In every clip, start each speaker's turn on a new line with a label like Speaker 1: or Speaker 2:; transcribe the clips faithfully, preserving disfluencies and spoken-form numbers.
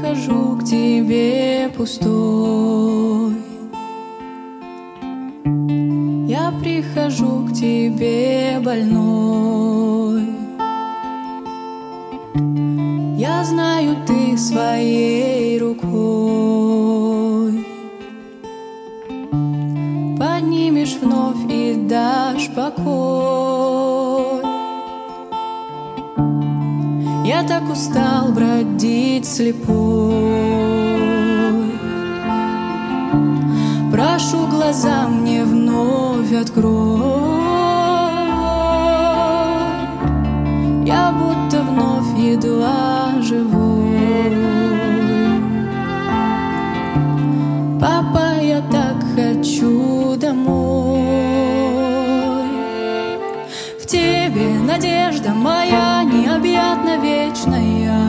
Speaker 1: прихожу к тебе пустой, я прихожу к тебе больной. Я знаю, ты своей рукой поднимешь вновь и дашь покой. Я так устал бродить слепой, прошу, глаза мне вновь открой. Я будто вновь едва живой. Папа, я так хочу домой. В тебе надежда моя необъятно вечная,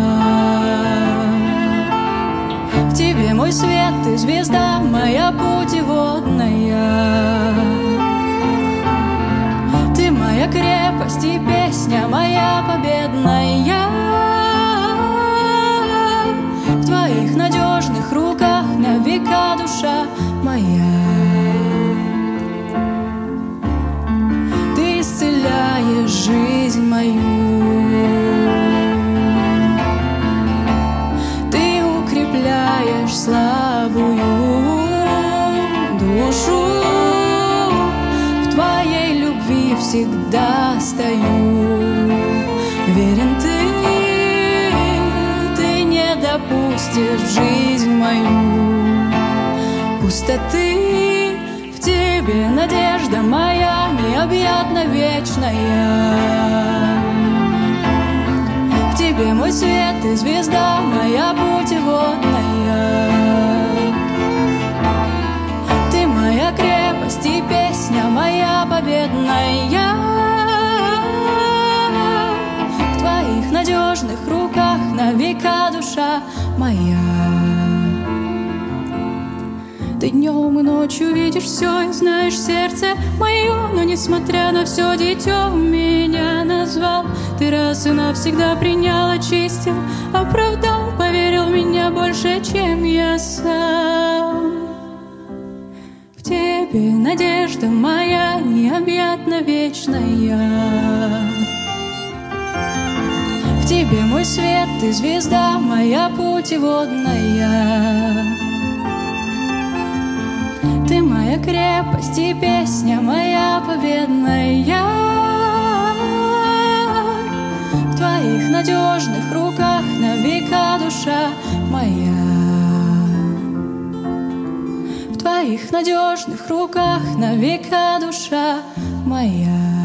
Speaker 1: в тебе мой свет и звезда, моя путеводная. Ты моя крепость и песня моя победная. В твоих надежных руках на века душа моя. Ты исцеляешь жизнь мою, ты укрепляешь слабую душу. В твоей любви всегда стою. Верен ты, ты не допустишь в жизнь мою пустоты. В тебе надежда моя необъятно вечная, в тебе мой свет и звезда, моя путеводная. Ты моя крепость и песня моя победная. В твоих надежных руках на века душа моя. Ты днем и ночью видишь все и знаешь сердце мое, но несмотря на все, дитё меня назвал. Ты раз и навсегда принял, очистил, оправдал, поверил в меня больше, чем я сам. В тебе надежда моя необъятно вечная, в тебе мой свет и звезда, моя путеводная. Ты моя крепость и песня моя победная. В твоих надежных руках на века душа моя. В твоих надежных руках на века душа моя.